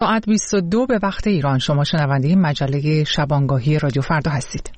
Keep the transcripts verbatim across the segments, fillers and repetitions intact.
ساعت بیست و دو به وقت ایران. شما شنونده مجله شبانگاهی رادیو فردا هستید.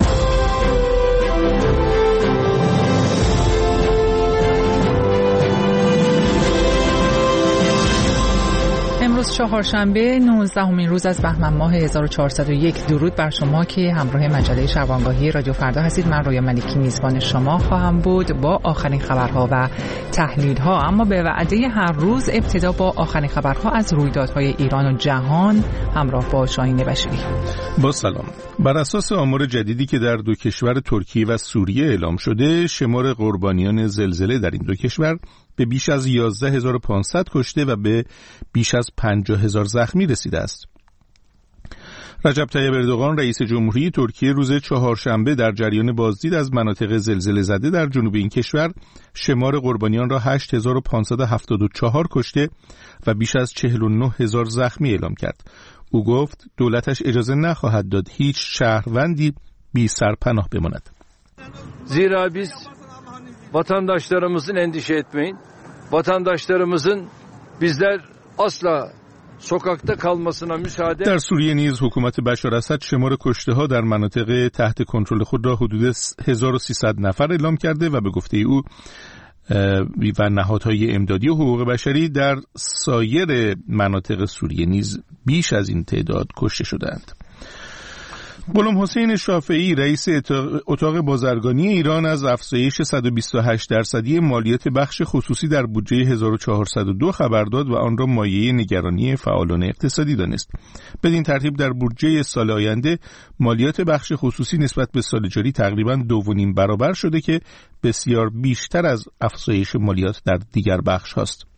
امروز چهارشنبه نوزدهمین روز از بهمن ماه هزار و چهارصد و یک. درود بر شما که همراه مجله شبانگاهی رادیو فردا هستید. من رویا ملکی میزبان شما خواهم بود با آخرین خبرها و تحلیل‌ها. اما به وعده هر روز ابتدا با آخرین خبرها از رویدادهای ایران و جهان همراه با شاهین بشیری. با سلام. بر اساس آمار جدیدی که در دو کشور ترکیه و سوریه اعلام شده، شمار قربانیان زلزله در این دو کشور به بیش از یازده هزار و پانصد کشته و به بیش از پنجاه هزار زخمی رسیده است. رجب طیب اردوغان رئیس جمهوری ترکیه روز چهارشنبه در جریان بازدید از مناطق زلزله زده در جنوب این کشور شمار قربانیان را هشت هزار و پانصد و هفتاد و چهار کشته و بیش از چهل و نه هزار زخمی اعلام کرد. او گفت دولتش اجازه نخواهد داد هیچ شهروندی بی سرپناه بماند. زیرا biz vatandaşlarımızın endişe etmeyin. Vatandaşlarımızın bizler asla sokakta kalmasına müsaade. در سوریه نیز حکومت بشار اسد شمار کشته‌ها در مناطق تحت کنترل خود را حدود هزار و سیصد نفر اعلام کرده و به گفته او و نهادهای امدادی و حقوق بشری در سایر مناطق سوریه نیز بیش از این تعداد کشته شدند. غلام حسین شافعی رئیس اتاق بازرگانی ایران از افزایش صد و بیست و هشت درصدی مالیات بخش خصوصی در بودجه هزار و چهارصد و دو خبر داد و آن را مایه نگرانی فعالان اقتصادی دانست. بدین ترتیب در بودجه سال آینده مالیات بخش خصوصی نسبت به سال جاری تقریباً دو و نیم برابر شده که بسیار بیشتر از افزایش مالیات در دیگر بخش هاست.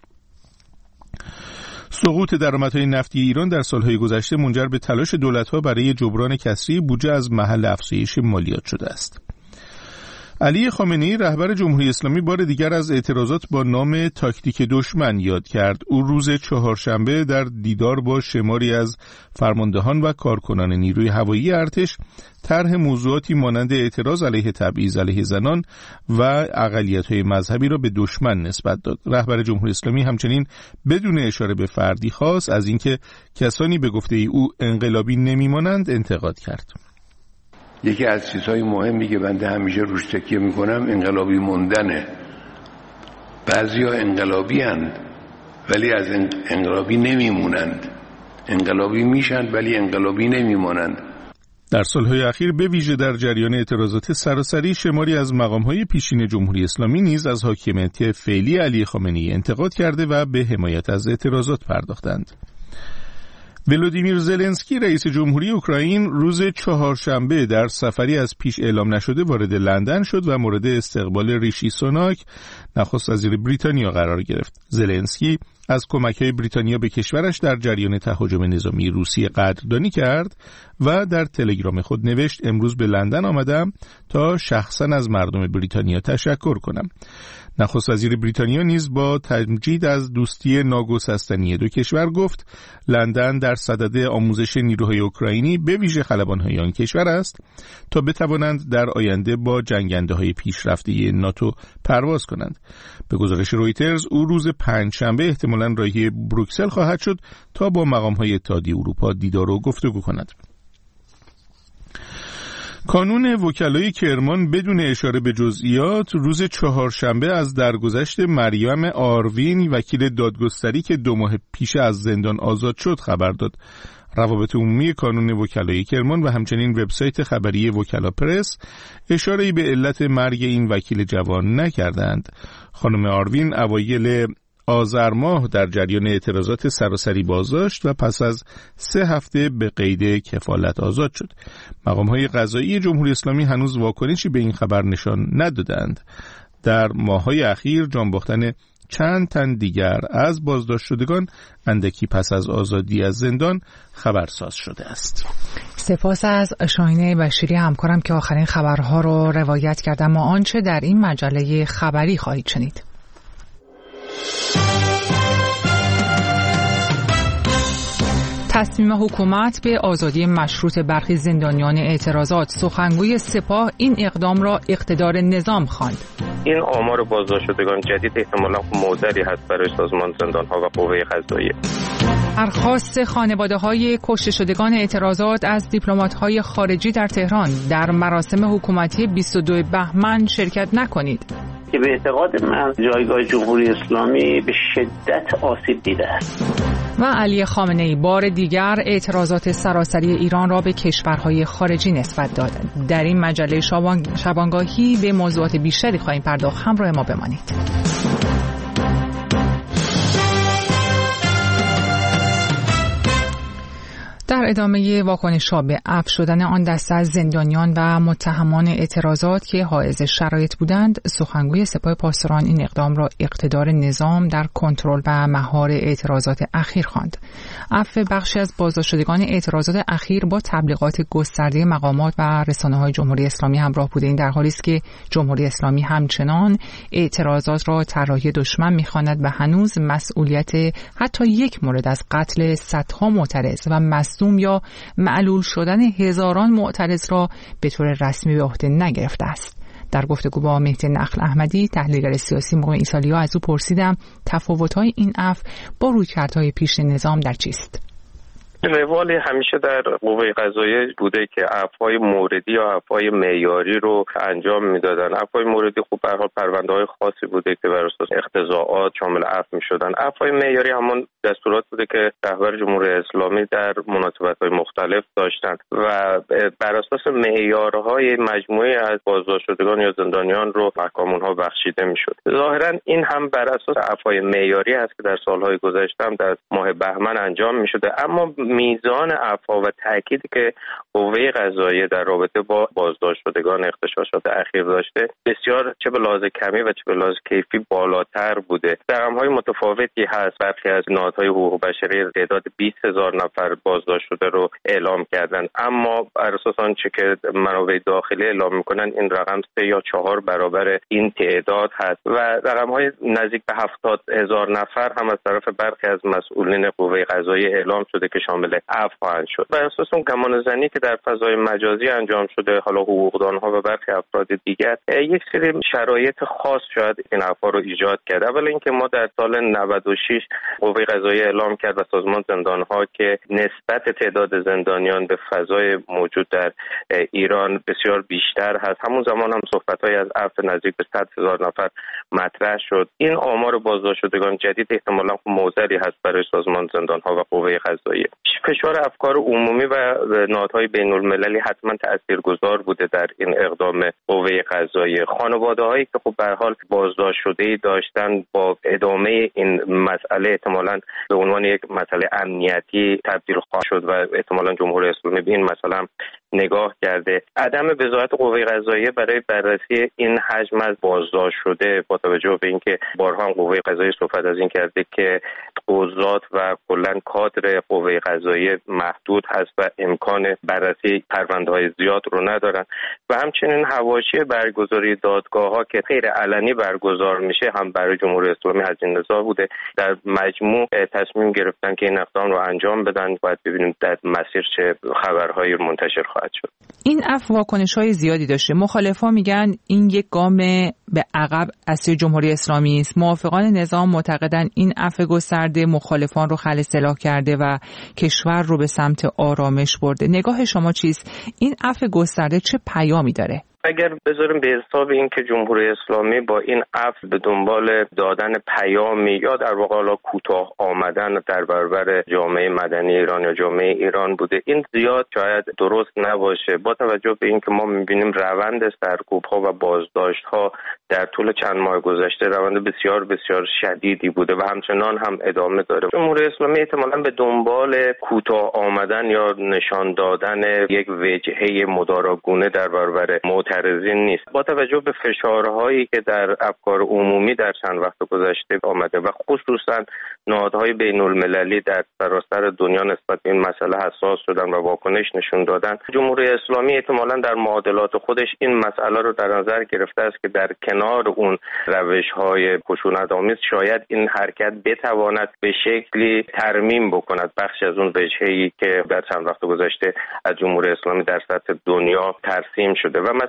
سقوط درآمدهای نفتی ایران در سالهای گذشته منجر به تلاش دولت‌ها برای جبران کسری بودجه از محل افزایش مالیات شده است. علی خامنه‌ای رهبر جمهوری اسلامی بار دیگر از اعتراضات با نام تاکتیک دشمن یاد کرد. او روز چهارشنبه در دیدار با شماری از فرماندهان و کارکنان نیروی هوایی ارتش طرح موضوعاتی مانند اعتراض علیه تبعیض علیه زنان و اقلیت‌های مذهبی را به دشمن نسبت داد. رهبر جمهوری اسلامی همچنین بدون اشاره به فردی خاص از اینکه کسانی به گفته او انقلابی نمی‌مانند انتقاد کرد. یکی از چیزهای مهمی که بنده همیشه روش تکیه میکنم انقلابی موندنه. بعضیا انقلابی هستند ولی از انقلابی نمیمونند. انقلابی میشن ولی انقلابی نمیمونند. در سالهای اخیر به ویژه در جریان اعتراضات سراسری شماری از مقام‌های پیشین جمهوری اسلامی نیز از حاکمیت فعلی علی خامنه‌ای انتقاد کرده و به حمایت از اعتراضات پرداختند. ولودیمیر زلنسکی رئیس جمهوری اوکراین روز چهارشنبه در سفری از پیش اعلام نشده وارد لندن شد و مورد استقبال ریشی سوناک نخست وزیر بریتانیا قرار گرفت. زلنسکی از کمک‌های بریتانیا به کشورش در جریان تهاجم نظامی روسیه قدردانی کرد و در تلگرام خود نوشت امروز به لندن آمدم تا شخصاً از مردم بریتانیا تشکر کنم. نخست وزیر بریتانیا نیز با تمجید از دوستی ناگسستنی دو کشور گفت لندن در صدد آموزش نیروهای اوکراینی به ویژه خلبان‌های آن کشور است تا بتوانند در آینده با جنگنده‌های پیشرفته ناتو پرواز کنند. به گزارش رویترز او روز پنجشنبه احتمالاً راهی بروکسل خواهد شد تا با مقام‌های اتحادیه اروپا دیدار و گفتگو کند. کانون وکلای کرمان بدون اشاره به جزئیات روز چهارشنبه از درگذشت مریم آروین وکیل دادگستری که دو ماه پیش از زندان آزاد شد خبر داد. روابط عمومی کانون وکلای کرمان و همچنین وبسایت خبری وکلا پرس اشاره‌ای به علت مرگ این وکیل جوان نکردند. خانم آروین اوایل آذر ماه در جریان اعتراضات سراسری بازداشت و پس از سه هفته به قید کفالت آزاد شد. مقام‌های قضایی جمهوری اسلامی هنوز واکنشی به این خبر نشان ندادند. در ماه‌های اخیر جان باختن چند تن دیگر از بازداشت شدگان اندکی پس از آزادی از زندان خبرساز شده است. سپاس از شاهین بشیری همکارم که آخرین خبرها رو روایت کرد. اما آنچه در این مجله خبری خواهید شنید. تصمیم حکومت به آزادی مشروط برخی زندانیان اعتراضات. سخنگوی سپاه این اقدام را اقتدار نظام خواند. این آمار بازداشت شدگان جدید احتمالاً موضعی هست برای سازمان زندان‌ها و قوه قضاییه. درخواست خانواده‌های کشته شدگان اعتراضات از دیپلمات‌های خارجی در تهران در مراسم حکومتی بیست و دوم بهمن شرکت نکنید. که به اعتقاد من جایگاه جمهوری اسلامی به شدت آسیب دیده است. و علی خامنه‌ای بار دیگر اعتراضات سراسری ایران را به کشورهای خارجی نسبت داد. در این مجله شبانگاهی به موضوعات بیشتری خواهیم پرداخت. همراه ما بمانید. در ادامه واکنش‌ها به عفو شدن آن دسته از زندانیان و متهمان اعتراضات که حائز شرایط بودند، سخنگوی سپاه پاسداران این اقدام را اقتدار نظام در کنترل و مهار اعتراضات اخیر خواند. عفو بخشی از بازداشتگان اعتراضات اخیر با تبلیغات گسترده مقامات و رسانه‌های جمهوری اسلامی همراه بوده. این در حالی است که جمهوری اسلامی همچنان اعتراضات را طراحی دشمن می‌خواند و هنوز مسئولیت حتی یک مورد از قتل صدها معترض و مصدوم یا معلول شدن هزاران معترض را به طور رسمی به عهده نگرفته است. در گفتگو با مهدی نخل احمدی، تحلیلگر سیاسی مقیم ایتالیا، از او پرسیدم تفاوت‌های این عفو با رویکردهای پیش نظام در چیست؟ روال همیشه در قوه قضاییه بوده که عفوهای موردی یا عفوهای معیاری رو انجام میدادن. عفوهای موردی خب به هر حال پرونده‌های خاصی بوده که بر اساس اقتضاعات شامل عفو می‌شدن. عفوهای معیاری همون دستورات بوده که رهبر جمهوری اسلامی در مناسبت‌های مختلف داشتن و بر اساس معیارهای مجموعه از بازداشتگان یا زندانیان رو محکوم اونها بخشیده می‌شد. ظاهراً این هم بر اساس عفوهای معیاری است که در سال‌های گذشته هم در ماه بهمن انجام می‌شده، اما میزان عفو و تأکیدی که قوه قضاییه در رابطه با بازداشت شدگان اغتشاشات اخیر داشته بسیار چه به لحاظ کمی و چه به لحاظ کیفی بالاتر بوده. رقم‌های متفاوتی هست. برخی از نهادهای حقوق بشری تعداد بیست هزار نفر بازداشت شده رو اعلام کردن، اما بر اساس آنچه که منابع داخلی اعلام میکنن این رقم سه یا چهار برابر این تعداد هست و رقم‌های نزدیک به هفتاد هزار نفر هم از طرف برخی از مسئولین قوه قضاییه اعلام شده که شامل عفو خواهند شد. بر اساس اون گمان زنی که در فضای مجازی انجام شده، حالا حقوقدانها و برخی افراد دیگر یک سری شرایط خاص شاید این عفو رو ایجاد کرد. اول اینکه ما در سال نود و شش قوه قضاییه اعلام کرد و سازمان زندانها که نسبت تعداد زندانیان به فضای موجود در ایران بسیار بیشتر هست. همون زمان هم صحبت‌های از عفو نزدیک به صد هزار نفر مطرح شد. این آمار بازداشت شدگان جدید احتمالاً موزلی هست برای سازمان زندانها و قوه قضاییه. فشار افکار عمومی و نهادهای بین‌المللی حتما تاثیرگذار بوده در این اقدام قوه قضاییه. خانواده‌هایی که خب به هر حال بازداشت شده‌ای داشتن با ادامه این مسئله احتمالاً به عنوان یک مسئله امنیتی تبدیل خواهد شد و احتمالاً جمهوری اسلامی به این مسئله نگاه کرده. عدم بضاعت قوه قضاییه برای بررسی این حجم از بازداشت شده با توجه به اینکه بارها هم قوه قضاییه صحبت از این کرده که قضات و کلاً کادر قوه قضاییه محدود هست و امکان بررسی پرونده‌های زیاد رو ندارن و همچنین حواشی برگزاری دادگاه‌ها که غیر علنی برگزار میشه هم برای جمهوری اسلامی هزینه زا بوده. در مجموع تصمیم گرفتن که این اقدام رو انجام بدن. باید ببینیم در مسیر چه خبرهایی منتشر خواهد شد. این عفو واکنش‌های زیادی داشته. مخالفا میگن این یک گام به عقب از سوی جمهوری اسلامی است. موافقان نظام معتقدن این عفو گسترده مخالفان رو خل سلاح کرده و کشور رو به سمت آرامش برده. نگاه شما چیست؟ این عفو گسترده چه پیامی داره؟ اگر بذاریم به حساب این که جمهوری اسلامی با این عفو به دنبال دادن پیامی یا در واقع حالا کوتاه آمدن در برابر جامعه مدنی ایران یا جامعه ایران بوده، این زیاد شاید درست نباشه با توجه به این که ما می‌بینیم روند سرکوب‌ها و بازداشت‌ها در طول چند ماه گذشته روند بسیار بسیار شدیدی بوده و همچنان هم ادامه داره. جمهوری اسلامی احتمالاً به دنبال کوتاه آمدن یا نشان دادن یک وجهه مداراگونه در برابر معترضین نیست. با توجه به فشارهایی که در افکار عمومی در چند وقت گذشته آمده و خصوصاً نهادهای بین‌المللی در سراسر دنیا نسبت به این مسئله حساس شدن و واکنش نشون دادن، جمهوری اسلامی احتمالاً در معادلات خودش این مسئله رو در نظر گرفته است که در کنار اون روش‌های خشونت‌آمیز شاید این حرکت بتواند به شکلی ترمیم بکند بخش از اون وجهه‌ای که در چند وقت گذشته از جمهوری اسلامی در سطح دنیا ترسیم شده و مثلا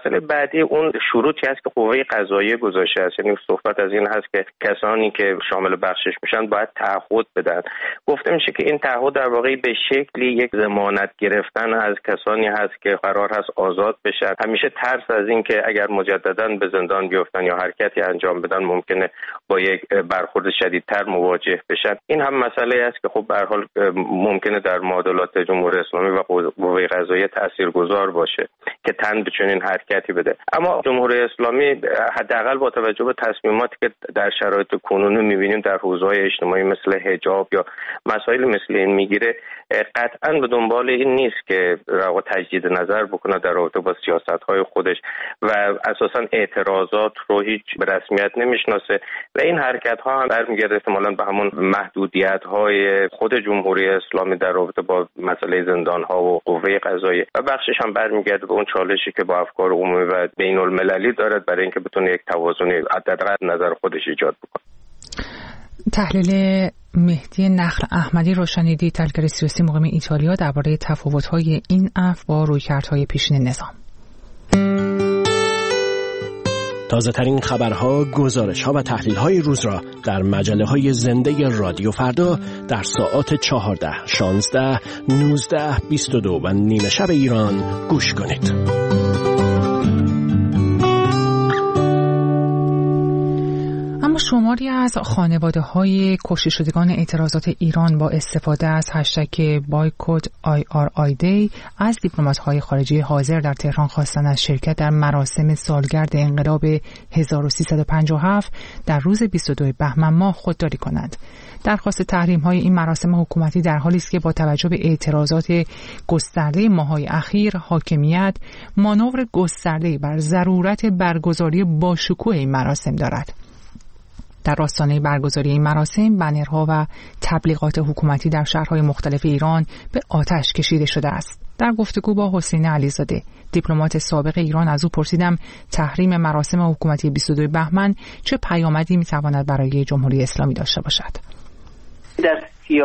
مسئله بعدی اون شروطی هست که قوه قضاییه گذاشته است. یعنی صحبت از این هست که کسانی که شامل بخشش میشن باید تعهد بدن. گفته میشه که این تعهد در واقع به شکلی یک ضمانت گرفتن از کسانی هست که قرار هست آزاد بشن. همیشه ترس از این که اگر مجددا به زندان بیفتن یا حرکتی انجام بدن ممکنه با یک برخورد شدیدتر مواجه بشن. این هم مسئله است که خب به هر حال ممکنه در معادلات جمهوری اسلامی و قوه قضاییه تاثیرگذار باشه که تن به چنین حرکتی بده. اما جمهوری اسلامی حداقل با توجه به تصمیماتی که در شرایط کنونی می‌بینیم در حوزه‌های اجتماعی مثل حجاب یا مسائل مثل این میگیره، قطعاً به دنبال این نیست که راه تجدید نظر بکنه در رابطه با سیاست‌های خودش و اساساً اعتراضات رو هیچ به رسمیت نمیشناسه و این حرکت‌ها هم برمیگرده احتمالاً به همون محدودیت‌های خود جمهوری اسلامی در رابطه با مسئله زندان‌ها و قوه قضاییه و بخشش هم برمیگرده به اون چالشی که با افکار عمومی و بین‌المللی دارد برای اینکه بتونه یک توازن در نظر خودش ایجاد بکنه. تحلیل مهدی نخل احمدی رو شنیدید، تحلیلگر سیاسی مقیم ایتالیا درباره تفاوت‌های این عفو با رویکردهای پیشین نظام. تازه ترین خبرها، گزارش‌ها و تحلیل‌های روز را در مجله‌های زنده رادیو فردا در ساعات چهارده، شانزده، نوزده، بیست و دو و نیمه شب ایران گوش کنید. شماری از خانواده‌های کشته شدگان اعتراضات ایران با استفاده از هشتگ بایکوت آی آر آی دی از دیپلمات‌های خارجی حاضر در تهران خواستند از شرکت در مراسم سالگرد انقلاب هزار و سیصد و پنجاه و هفت در روز بیست و دو بهمن ماه خودداری کنند. درخواست تحریم‌های این مراسم حکومتی در حالی است که با توجه به اعتراضات گسترده ماه‌های اخیر حاکمیت مانور گسترده‌ای بر ضرورت برگزاری باشکوه این مراسم دارد. در راستانه برگزاری این مراسم بنرها و تبلیغات حکومتی در شهرهای مختلف ایران به آتش کشیده شده است. در گفتگو با حسین علیزاده، دیپلمات سابق ایران، از او پرسیدم تحریم مراسم حکومتی بیست و دو بهمن چه پیامدی میتواند برای جمهوری اسلامی داشته باشد. در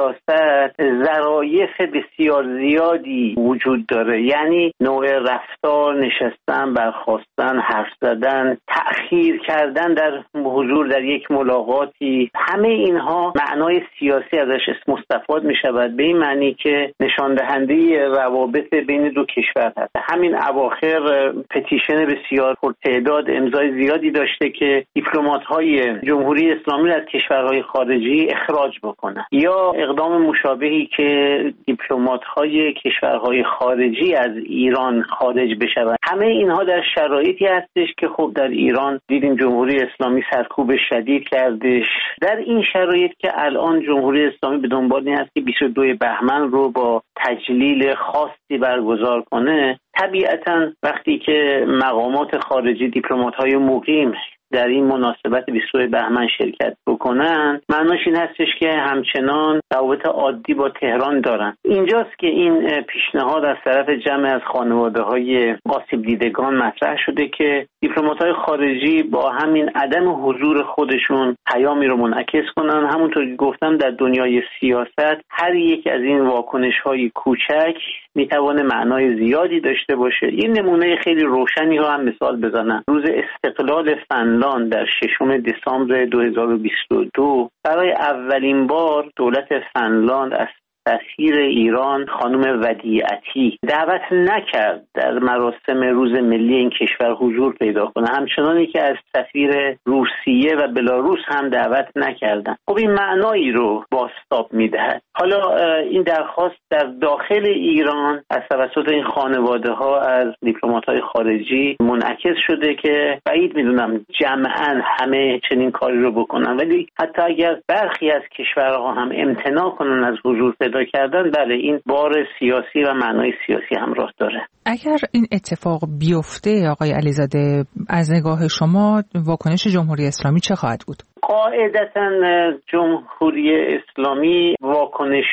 سیاست ظرایف بسیار زیادی وجود داره، یعنی نوع رفتار، نشستن، برخاستن، حرف زدن، تأخیر کردن در حضور در یک ملاقاتی، همه اینها معنای سیاسی ازش مستفاد می شود، به این معنی که نشان دهنده روابط بین دو کشور هست. همین اواخر پتیشن بسیار پرتعداد امضای زیادی داشته که دیپلمات‌های جمهوری اسلامی از کشورهای خارجی اخراج بکنن، یا اقدام مشابهی که دیپلمات‌های کشورهای خارجی از ایران خارج بشوند. همه اینها در شرایطی هستش که خب در ایران دیدیم جمهوری اسلامی سرکوب شدید کردش. در این شرایط که الان جمهوری اسلامی به دنبال این است که بیست و دو بهمن رو با تجلیل خاصی برگزار کنه، طبیعتاً وقتی که مقامات خارجی، دیپلمات‌های مقیم در این مناسبت بیست و دو بهمن شرکت بکنن، معناش این هستش که همچنان روابط عادی با تهران دارن. اینجاست که این پیشنهاد از طرف جمع از خانواده‌های آسیب دیدگان مطرح شده که دیپلمات‌های خارجی با همین عدم حضور خودشون پیامی رو منعکس کنن. همونطور که گفتم در دنیای سیاست هر یک از این واکنش‌های کوچک میتونه معنای زیادی داشته باشه. این نمونه خیلی روشنی رو هم مثال بزنم. روز استقلال فنلاند در ششم دسامبر دو هزار و بیست و دو برای اولین بار دولت فنلاند از سفیر ایران خانم ودیعتی دعوت نکرد در مراسم روز ملی این کشور حضور پیدا کنه، همچنانی که از سفیر روسیه و بلاروس هم دعوت نکردن. خب این معنایی رو بازتاب میدهد. حالا این درخواست در داخل ایران از توسط این خانواده ها از دیپلمات‌های خارجی منعکس شده که بعید میدونم جمعاً همه چنین کاری رو بکنن، ولی حتی اگر برخی از کشورها هم امتناع کنن از حضور پیدا کردن، بله این بار سیاسی و معنای سیاسی همراه داره. اگر این اتفاق بیفته آقای علیزاده، از نگاه شما واکنش جمهوری اسلامی چه خواهد بود؟ قاعدتاً جمهوری اسلامی واکنش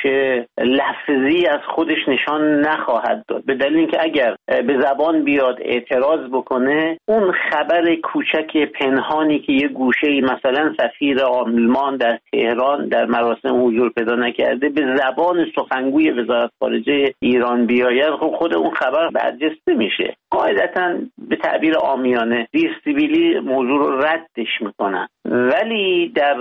لفظی از خودش نشان نخواهد داد، به دلیل اینکه اگر به زبان بیاد اعتراض بکنه، اون خبر کوچک پنهانی که یه گوشه‌ای مثلا سفیر آلمان در تهران در مراسم حضور پیدا نکرده به زبان سخنگوی وزارت خارجه ایران بیاید، خب خود اون خبر برجسته میشه. قاعدتاً به تعبیر عامیانه دیستیبیلی موضوع رو ردش میکنن، ولی در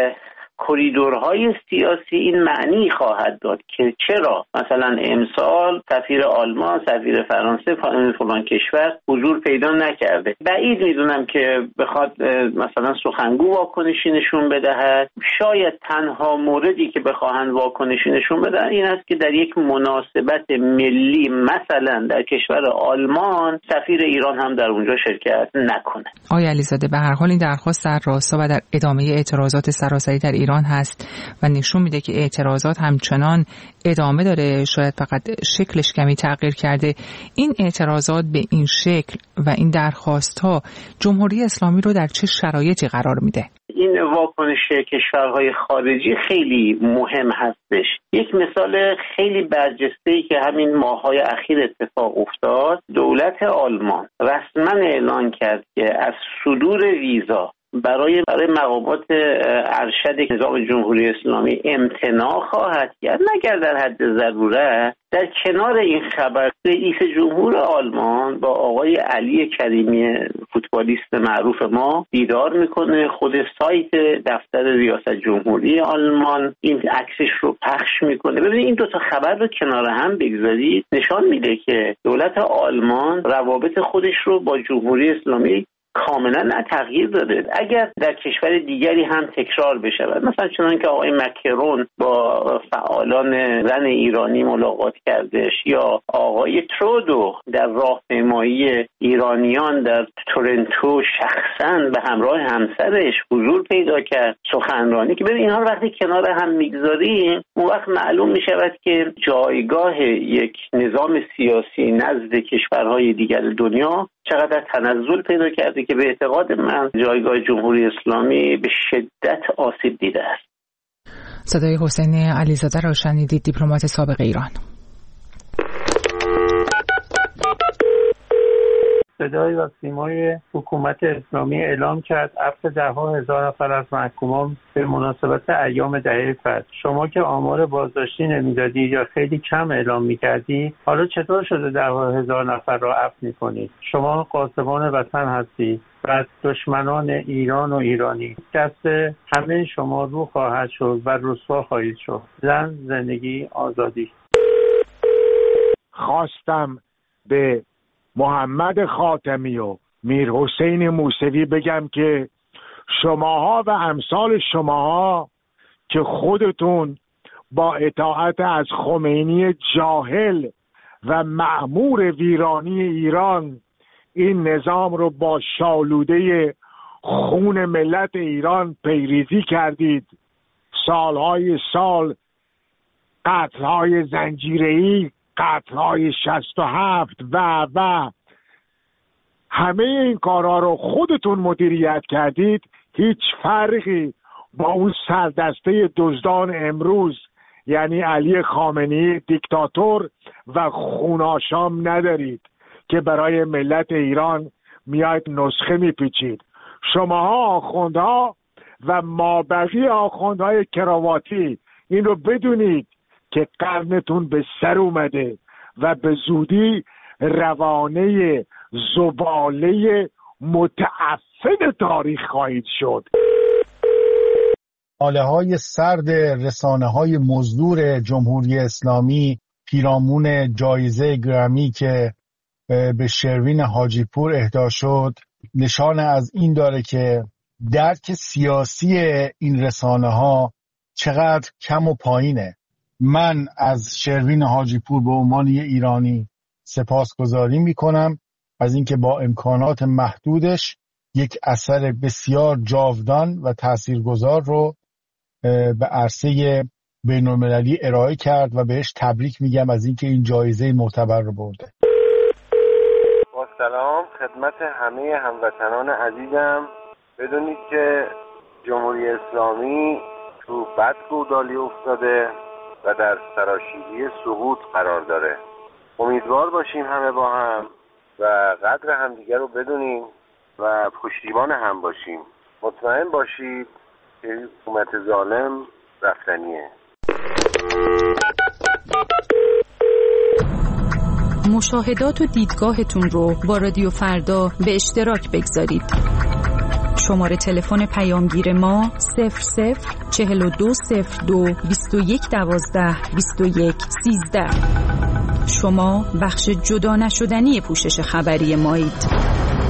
کریدورهای سیاسی این معنی خواهد داد که چرا مثلا امسال سفیر آلمان، سفیر فرانسه، فلان کشور حضور پیدا نکرده. بعید میدونم که بخواد مثلا سخنگو واکنشی نشون بدهد. شاید تنها موردی که بخواهند واکنشی نشون بدهد این است که در یک مناسبت ملی مثلا در کشور آلمان سفیر ایران هم در اونجا شرکت نکنه. آقای علیزاده، به هر حال این درخواست در راستا و در ادامه اعتراضات سراسری در ایران هست و نشون میده که اعتراضات همچنان ادامه داره، شاید فقط شکلش کمی تغییر کرده. این اعتراضات به این شکل و این درخواست ها جمهوری اسلامی رو در چه شرایطی قرار میده؟ این واکنش کشورهای خارجی خیلی مهم هستش. یک مثال خیلی برجسته‌ای که همین ماه‌های اخیر اتفاق افتاد، دولت آلمان رسما اعلان کرد که از صدور ویزا برای برای مقامات ارشد نظام جمهوری اسلامی امتناع خواهد کرد، مگر در حد ضرورت. در کنار این خبر رئیس جمهور آلمان با آقای علی کریمی فوتبالیست معروف ما دیدار میکنه، خود سایت دفتر ریاست جمهوری آلمان این عکسش رو پخش میکنه. ببینید این دو تا خبر رو کنار هم بگذارید، نشان میده که دولت آلمان روابط خودش رو با جمهوری اسلامی کاملا نه تغییر داده. اگر در کشور دیگری هم تکرار بشه، مثلا چنان که آقای مکرون با فعالان زن ایرانی ملاقات کردش، یا آقای ترودو در راهپیمایی ایرانیان در تورنتو شخصا به همراه همسرش حضور پیدا کرد، سخنرانی، که ببین اینها رو وقتی کنار هم میگذاریم اون وقت معلوم میشود که جایگاه یک نظام سیاسی نزد کشورهای دیگر دنیا چقدر تنزل پیدا کرده که به اعتقاد من جایگاه جمهوری اسلامی به شدت آسیب دیده است. صدای حسین علیزاده را شنیدید، دیپلمات سابق ایران. صدای و سیمای حکومت اسلامی اعلام کرد عفو ده‌ها هزار نفر از محکومان به مناسبت ایام دهه فتح. شما که آمار بازداشتی نمیدادی یا خیلی کم اعلام میکردی، حالا چطور شده ده‌ها هزار نفر را عفو میکنید؟ شما قاسمان وطن هستی و دشمنان ایران و ایرانی دست همه شما رو خواهد شد و رسوا خواهید شد. زن، زندگی، آزادی. خواستم به محمد خاتمی و میر حسین موسوی بگم که شماها و امثال شماها که خودتون با اطاعت از خمینی جاهل و مأمور ویرانی ایران این نظام رو با شالوده خون ملت ایران پیریزی کردید، سالهای سال قتل‌های زنجیره‌ای، قتل‌های شصت و هفت و و همه این کارها رو خودتون مدیریت کردید، هیچ فرقی با اون سردسته دزدان امروز یعنی علی خامنه‌ای دیکتاتور و خوناشام ندارید که برای ملت ایران میاید نسخه میپیچید. شماها آخوندها و مابقی آخوندهای کراواتی این رو بدونید که قرنتون به سر اومده و به زودی روانه زباله متعفن تاریخ خواهید شد. حاله های سرد رسانه های مزدور جمهوری اسلامی پیرامون جایزه گرمی که به شروین حاجی پور اهدا شد نشان از این داره که درک سیاسی این رسانه ها چقدر کم و پایینه. من از شروین حاجی پور به عنوان یه ایرانی سپاسگزاری میکنم از اینکه با امکانات محدودش یک اثر بسیار جاودان و تاثیرگذار رو به عرصه بین‌المللی ارائه کرد و بهش تبریک میگم از اینکه این جایزه معتبر رو برده. با سلام خدمت همه هموطنان عزیزم. بدونید که جمهوری اسلامی تو بد گودالی افتاده و در سراشیبی سقوط قرار داره. امیدوار باشیم همه با هم و قدر همدیگه رو بدونیم و پشتیبان هم باشیم. مطمئن باشید که حکومت ظالم رفتنیه. مشاهدات و دیدگاهتون رو با رادیو فردا به اشتراک بگذارید. شماره تلفن پیامگیر ما صفر صفر چهل و دو صفر دو بیست و یک دوازده بیست و یک سیزده. شما بخش جدا نشدنی پوشش خبری مایید.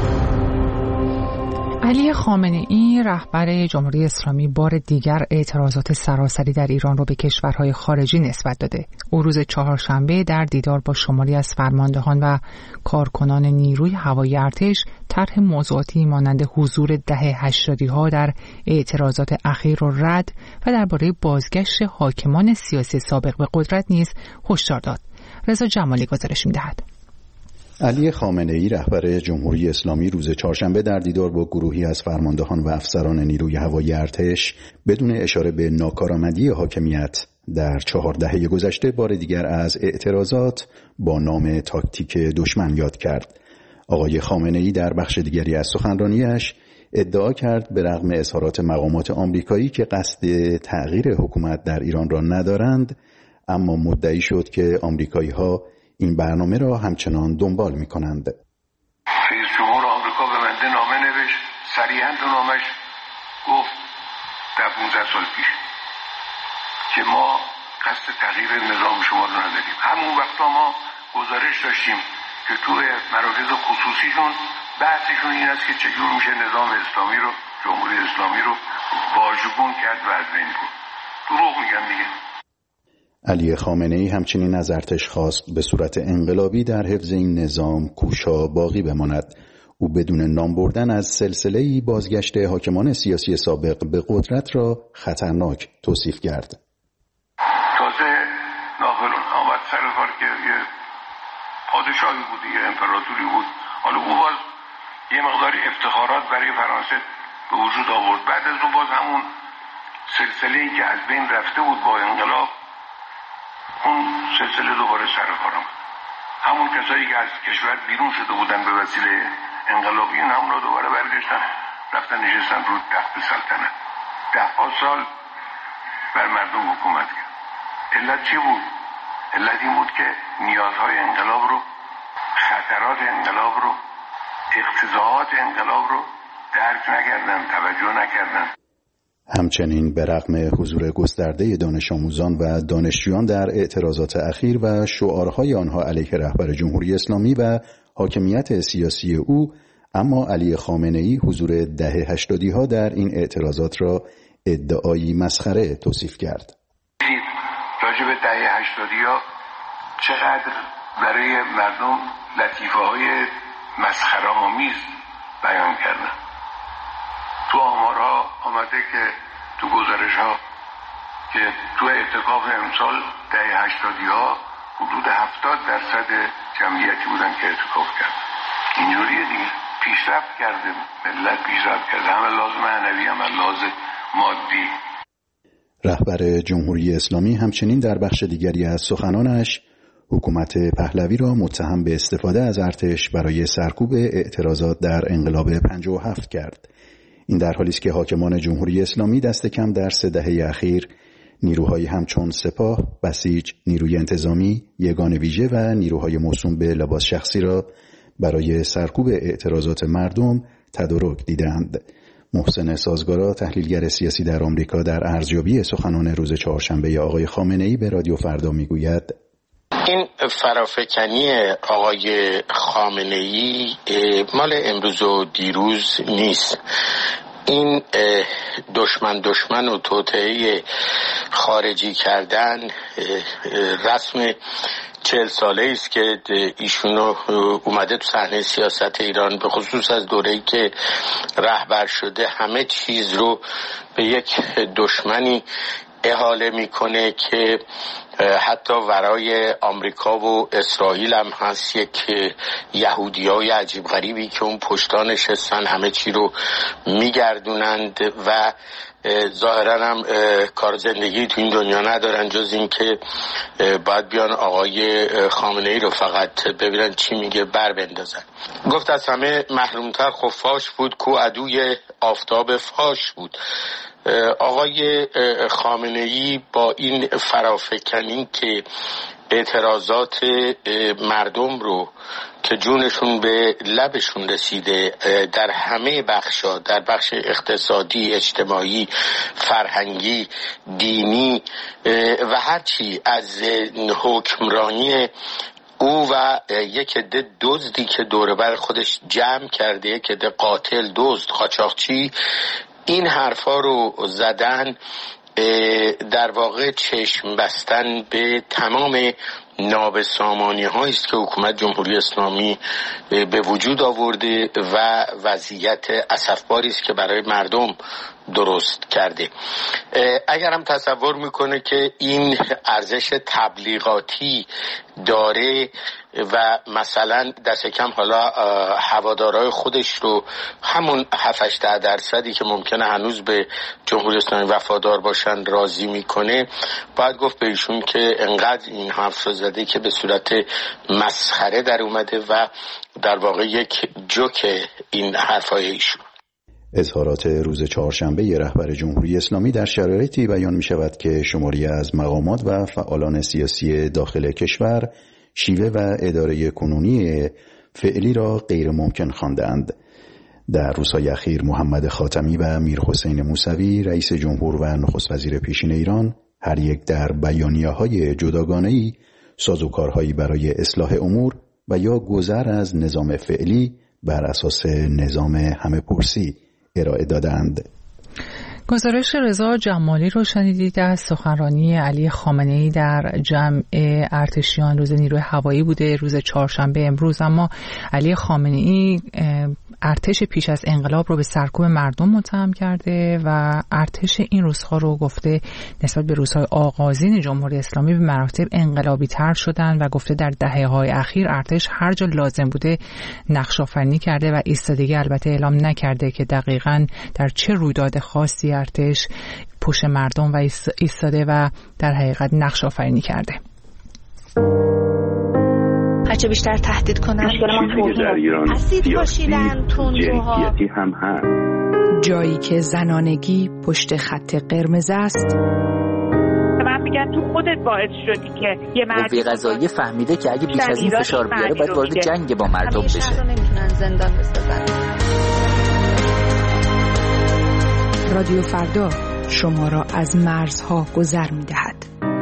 علی خامنه‌ای رهبر جمهوری اسلامی بار دیگر اعتراضات سراسری در ایران را به کشورهای خارجی نسبت داده. او روز چهارشنبه در دیدار با شماری از فرماندهان و کارکنان نیروی هوایی ارتش طرح موضوعاتی مانند حضور دهه هشتادی ها در اعتراضات اخیر را رد و درباره بازگشت حاکمان سیاسی سابق به قدرت نیز هشدار داد. رضا جمالی گزارش می‌دهد. علی خامنه‌ای رهبر جمهوری اسلامی روز چهارشنبه در دیدار با گروهی از فرماندهان و افسران نیروی هوایی ارتش بدون اشاره به ناکارآمدی حاکمیت در چهار دهه گذشته بار دیگر از اعتراضات با نام تاکتیک دشمن یاد کرد. آقای خامنه‌ای در بخش دیگری از سخنرانیش ادعا کرد به رغم اظهارات مقامات آمریکایی که قصد تغییر حکومت در ایران را ندارند، اما مدعی شد که آمریکایی‌ها این برنامه را همچنان دنبال می کنند. رئیس جمهور آمریکا به بنده نامه نوشت، صریحاً تو نامش گفت در پانزده سال پیش که ما قصد تغییر نظام شما رو نداریم. همون وقتا ما گزارش داشتیم که تو مراکز خصوصیشون بحثشون این است که چجور میشه نظام اسلامی رو، جمهوری اسلامی رو واژگون کرد و از بین برد. دروغ میگن دیگه. علی خامنه‌ای همچنین از ارتش خواست به صورت انقلابی در حفظ این نظام کوشا باقی بماند. او بدون نام بردن از سلسله‌ای بازگشت حاکمان سیاسی سابق به قدرت را خطرناک توصیف کرد. تازه ناپلئون آمد سر کار که یه پادشاهی بود، یه امپراتوری بود. حالا او باز یه مقداری افتخارات برای فرانسه به وجود آورد. بعد از اون باز همون سلسله‌ای که از بین رفته بود با انقلاب، اون سلسله دوباره سر کار آمد. همون کسایی که از کشور بیرون شده بودن به وسیله انقلابیون همون را دوباره برگشتن، رفتن نشستن رو تخت سلطنت. ده ها سال بر مردم حکومت کرد. علت چی بود؟ علت این بود که نیازهای انقلاب رو، خطرات انقلاب رو، اقتضاعات انقلاب رو درک نکردن، توجه نکردن. همچنین به رغم حضور گسترده دانش آموزان و دانشجویان در اعتراضات اخیر و شعارهای آنها علیه رهبر جمهوری اسلامی و حاکمیت سیاسی او، اما علی خامنه‌ای حضور دهه هشتادی ها در این اعتراضات را ادعایی مسخره توصیف کرد. راجع به دهه هشتادی ها چقدر برای مردم لطیفه های مسخره آمیز بیان کردن. تو آمارها آمده که تو گزارش ها که تو اعتکاف امسال دهه هشتادی ها حدود هفتاد درصد جمعیتی بودن که اعتکاف کرد. اینجوریه دیگه، پیشرفت کرده ملت، پیشرفت کرده، همه لازم معنوی همه لازم مادی. رهبر جمهوری اسلامی همچنین در بخش دیگری از سخنانش حکومت پهلوی را متهم به استفاده از ارتش برای سرکوب اعتراضات در انقلاب پنجاه و هفت کرد. این در حالی است که حاکمان جمهوری اسلامی دست کم در سه دهه اخیر نیروهای همچون سپاه، بسیج، نیروی انتظامی، یگان ویژه و نیروهای موسوم به لباس شخصی را برای سرکوب اعتراضات مردم تدارک دیدند. محسن سازگارا، تحلیلگر سیاسی در آمریکا، در ارزیابی سخنان روز چهارشنبه آقای خامنه‌ای به رادیو فردا میگوید: این فرافکنی آقای خامنه‌ای مال امروز و دیروز نیست. این دشمن دشمن و توطئه خارجی کردن رسم چهل ساله است که ایشونو اومده تو صحنه سیاست ایران، به خصوص از دوره‌ای که رهبر شده همه چیز رو به یک دشمنی احاله میکنه که حتی ورای آمریکا و اسرائیل هم هست یک یهودیای عجیب غریبی که اون پشتا نشستن همه چی رو میگردونند و ظاهرا هم کار زندگی تو این دنیا ندارن جز این که باید بیان آقای خامنه ای رو فقط ببینن چی میگه بر بندازن. گفت از همه محرومتر خب فاش بود کو عدوی آفتاب فاش بود. آقای خامنه ای با این فرافکنی که اعتراضات مردم رو که جونشون به لبشون رسیده در همه بخشا، در بخش اقتصادی، اجتماعی، فرهنگی، دینی و هرچی از حکمرانی او و یک عده دزدی که دور بر خودش جمع کرده، یک عده قاتل، دزد، قاچاقچی، این حرفا رو زدن، در واقع چشم بستن به تمام نابسامانی هایی است که حکومت جمهوری اسلامی به وجود آورده و وضعیت اسفباری است که برای مردم درست کرده. اگر هم تصور میکنه که این ارزش تبلیغاتی داره و مثلا دست کم حالا هوادارهای خودش رو همون هفت هشت درصدی که ممکنه هنوز به جمهوری اسلامی وفادار باشن راضی میکنه، باید گفت به ایشون که انقدر این حرف رو زده که به صورت مسخره در اومده و در واقع یک جوک این حرفای ایشون. اظهارات روز چهارشنبه رهبر جمهوری اسلامی در شرایطی بیان می شود که شماری از مقامات و فعالان سیاسی داخل کشور شیوه و اداره کنونی فعلی را غیر ممکن خواندند. در روزهای اخیر محمد خاتمی و میرحسین موسوی رئیس جمهور و نخست وزیر پیشین ایران هر یک در بیانیه‌های جداگانه‌ای سازوکارهایی برای اصلاح امور و یا گذر از نظام فعلی بر اساس نظام همه‌پرسی ارائه دادند. گزارش رضا جمالی رو شنیدید از سخنرانی علی خامنه‌ای در جمع ارتشیان روز نیروی هوایی بوده روز چهارشنبه امروز. اما علی خامنه‌ای ارتش پیش از انقلاب رو به سرکوب مردم متهم کرده و ارتش این روزها رو گفته نسبت به روزهای آغازین جمهوری اسلامی به مراتب انقلابی تر شدن و گفته در دهه‌های اخیر ارتش هر جا لازم بوده نقش آفرینی کرده و ایستادگی البته اعلام نکرده که دقیقاً در چه رویداد خاصی ارتش پشت مردم و ایستاده و در حقیقت نقش آفرینی کرده. هرچه بیشتر تهدید کنن در ایران سیاسی جنسیتی هم هست. جایی که زنانگی پشت خط قرمز است. من میگم تو خودت باعث شدی که یه مرد قوه قضاییه فهمیده که اگه بیش از این فشار بیاره باید وارد جنگ با مردم بشه. نمیتونن زندان بسازن. رادیو فردا شما را از مرزها گذر می‌دهد.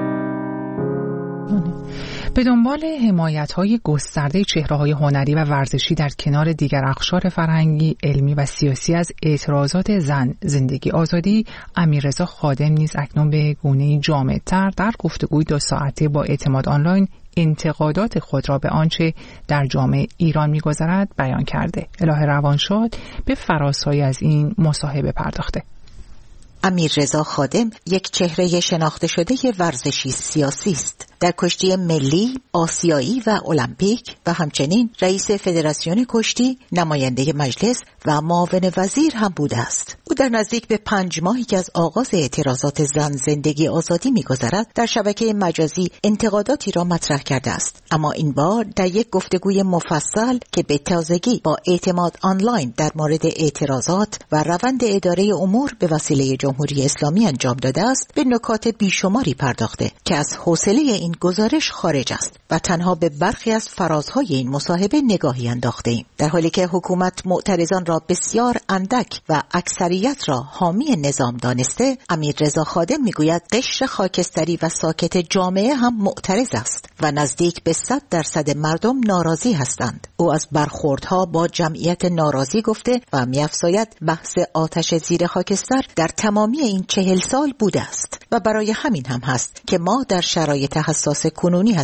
به دنبال حمایت‌های گسترده چهره‌های هنری و ورزشی در کنار دیگر اقشار فرهنگی، علمی و سیاسی از اعتراضات زن، زندگی، آزادی، امیررضا خادم نیز اکنون به گونه‌ای جامع‌تر در گفتگوی دو ساعته با اعتماد آنلاین انتقادات خود را به آنچه در جامعه ایران می‌گذرد بیان کرده. الهه روانشاد به فراسایی از این مصاحبه پرداخته. امیررضا خادم یک چهره شناخته شده ورزشی سیاسی است. در کشتی ملی، آسیایی و المپیک و همچنین رئیس فدراسیون کشتی، نماینده مجلس و معاون وزیر هم بوده است. او در نزدیک به پنج ماهی که از آغاز اعتراضات زن، زندگی، آزادی می‌گذرد در شبکه مجازی انتقاداتی را مطرح کرده است. اما این بار در یک گفتگوی مفصل که به تازگی با اعتماد آنلاین در مورد اعتراضات و روند اداره امور به وسیله جمهوری اسلامی انجام داده است، به نکات بیشماری پرداخته که از حوصله این گزارش خارج است و تنها به برخی از فرازهای این مصاحبه نگاهی انداخته ایم. در حالی که حکومت معترضان را بسیار اندک و اکثریت را حامی نظام دانسته، امیررضا خادم میگوید قشر خاکستری و ساکت جامعه هم معترض است و نزدیک به صد درصد مردم ناراضی هستند. او از برخوردها با جمعیت ناراضی گفته و می‌افزاید بحث آتش زیر خاکستر در تمامی این چهل سال بوده است و برای همین هم هست که ما در شرایط حساس کنونی هستیم.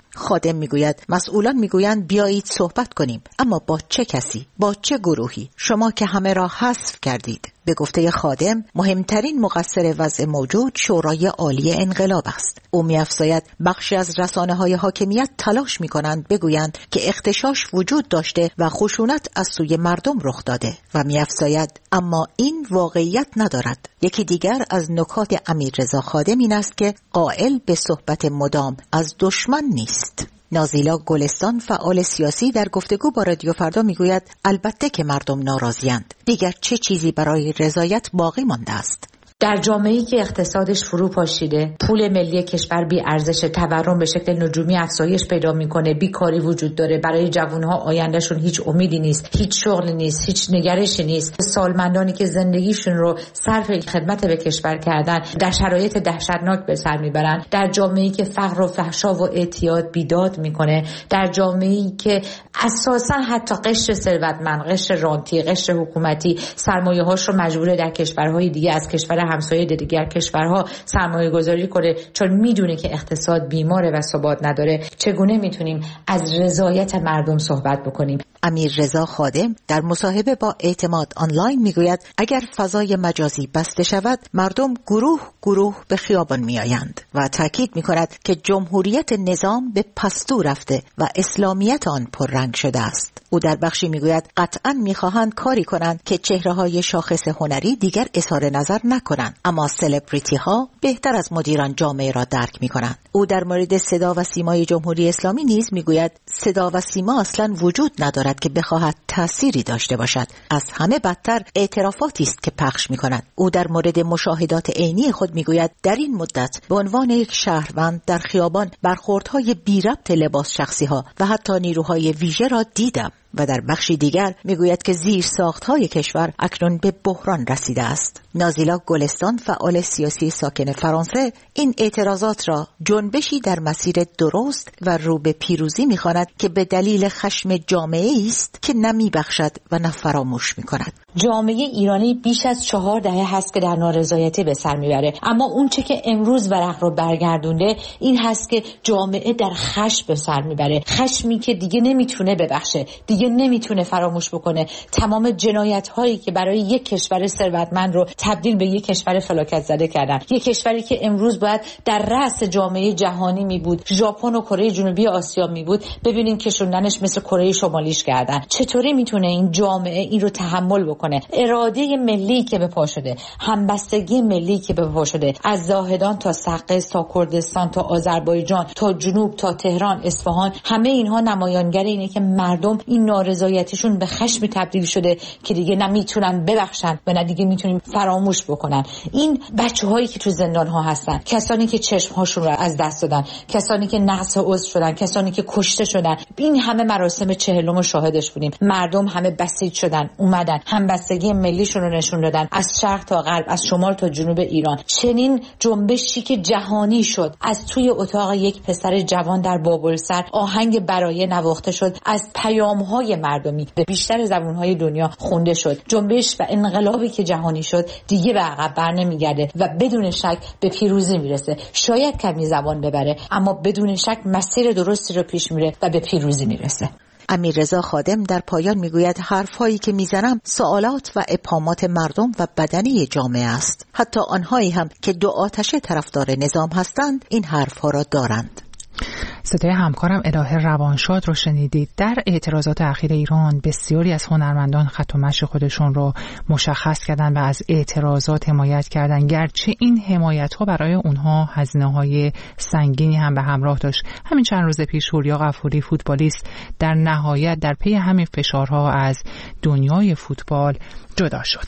خادم میگوید مسئولان میگویند بیایید صحبت کنیم، اما با چه کسی؟ با چه گروهی؟ شما که همه را حذف کردید. به گفته خادم مهمترین مقصر وضع موجود شورای عالی انقلاب است. او می‌افزاید بخشی از رسانه‌های حاکمیت تلاش می‌کنند بگویند که اغتشاش وجود داشته و خشونت از سوی مردم رخ داده و می‌افزاید اما این واقعیت ندارد. یکی دیگر از نکات امیررضا خادم این است که قائل به صحبت مدام از دشمن نیست. نازیلا گلستان فعال سیاسی در گفتگو با رادیو فردا میگوید البته که مردم ناراضی‌اند. دیگر چه چیزی برای رضایت باقی مانده است؟ در جامعه‌ای که اقتصادش فرو پاشیده، پول ملی کشور بی ارزش، تورم به شکل نجومی افزایش پیدا میکنه، بیکاری وجود داره، برای جوانها آیندهشون هیچ امیدی نیست، هیچ شغلی نیست، هیچ نگرشی نیست. سالمندانی که زندگیشون رو صرف خدمت به کشور کردن در شرایط دهشتناک به سر میبرن، در جامعه‌ای که فقر و فحشا و اعتیاد بیداد میکنه، در جامعه‌ای که اساساً حتی قشر ثروتمند، قشر رانتی، قشر حکومتی سرمایه‌هاش رو مجبور در کشورهای دیگه از کشور همسایه دیگر کشورها سرمایه گذاری کنه چون میدونه که اقتصاد بیماره و ثبات نداره. چگونه میتونیم از رضایت مردم صحبت بکنیم؟ امیررضا خادم در مصاحبه با اعتماد آنلاین میگوید اگر فضای مجازی بسته شود مردم گروه گروه به خیابان میآیند و تاکید میکند که جمهوریت نظام به پستو رفته و اسلامیت آن پررنگ شده است. او در بخشی میگوید قطعاً میخواهند کاری کنند که چهره‌های شاخص هنری دیگر اظهار نظر نکنند، اما سلبریتی ها بهتر از مدیران جامعه را درک میکنند. او در مورد صدا و سیمای جمهوری اسلامی نیز میگوید صدا و سیما اصلاً وجود ندارد که بخواهد تأثیری داشته باشد. از همه بدتر اعترافاتی است که پخش میکند. او در مورد مشاهدات عینی خود میگوید در این مدت به عنوان یک شهروند در خیابان برخوردهای بی ربط لباس شخصی ها و حتی نیروهای ویژه را دیدم. و در بخشی دیگر میگوید که زیر ساختهای کشور اکنون به بحران رسیده است. نازیلا گلستان فعال سیاسی ساکن فرانسه این اعتراضات را جنبشی در مسیر درست و رو به پیروزی میخواند که به دلیل خشم جامعه است که نمیبخشد و نه فراموش میکند. جامعه ایرانی بیش از چهار دهه هست که در نارضایتی به سر میبره، اما اون چه که امروز ورق رو برگردونده این هست که جامعه در خشم به سر میبره، خشمی که دیگه نمیتونه ببخشه، دیگه نمیتونه فراموش بکنه. تمام جنایت هایی که برای یک کشور ثروتمند رو تبدیل به یک کشور فلاکت زده کردن، یک کشوری که امروز باید در رأس جامعه جهانی می بود، ژاپن و کره جنوبی آسیا می بود، ببینین کشوندنش مثل کره شمالیش کردن. چطوری میتونه این جامعه این رو تحمل بکنه؟ اراده ملی که به پا شده، همبستگی ملی که به پا شده، از زاهدان تا سقز تا کردستان تا آذربایجان تا جنوب تا تهران اصفهان، همه اینها نمایانگر اینه که مردم این نارضایتیشون به خشم تبدیل شده که دیگه نمیتونن ببخشن و نه دیگه میتونیم فراموش بکنن. این بچه‌هایی که تو زندان ها هستن، کسانی که چشم‌هاشون رو از دست دادن، کسانی که نقص عضو شدن، کسانی که کشته شدن، این همه مراسم چهلم رو شاهدش بودیم. مردم همه بسیج شدن، اومدن همبستگی ملیشون رو نشون دادن، از شرق تا غرب، از شمال تا جنوب ایران. چنین جنبشی که جهانی شد، از توی اتاق یک پسر جوان در بابلسر آهنگ برای نواخته شد، از پیام‌های مردمی به بیشتر زبان‌های دنیا خونده شد. جنبش و انقلابی که جهانی شد دیگه به عقب بر نمیگرده و بدون شک به پیروزی میرسه. شاید کمی زمان ببره اما بدون شک مسیر درستی رو پیش میره و به پیروزی میرسه. امیررضا خادم در پایان میگوید حرفایی که میزنم سوالات و ابهامات مردم و بدنی جامعه است. حتی آنهایی هم که دو آتشه طرفدار نظام هستند این حرفها را دارند. صدای همکارم الهه روانشاد رو شنیدید. در اعتراضات اخیر ایران بسیاری از هنرمندان خط و مشی خودشون رو مشخص کردن و از اعتراضات حمایت کردن، گرچه این حمایت ها برای اونها هزینه های سنگینی هم به همراه داشت. همین چند روز پیش هوریا غفوری فوتبالیست در نهایت در پی همین فشارها از دنیای فوتبال جدا شد.